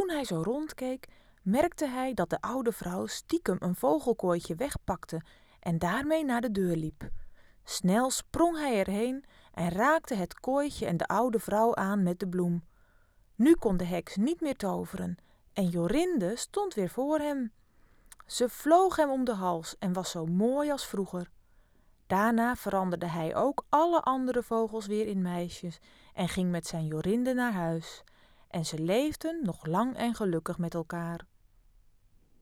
toen hij zo rondkeek, merkte hij dat de oude vrouw stiekem een vogelkooitje wegpakte en daarmee naar de deur liep. Snel sprong hij erheen en raakte het kooitje en de oude vrouw aan met de bloem. Nu kon de heks niet meer toveren en Jorinde stond weer voor hem. Ze vloog hem om de hals en was zo mooi als vroeger. Daarna veranderde hij ook alle andere vogels weer in meisjes en ging met zijn Jorinde naar huis. En ze leefden nog lang en gelukkig met elkaar.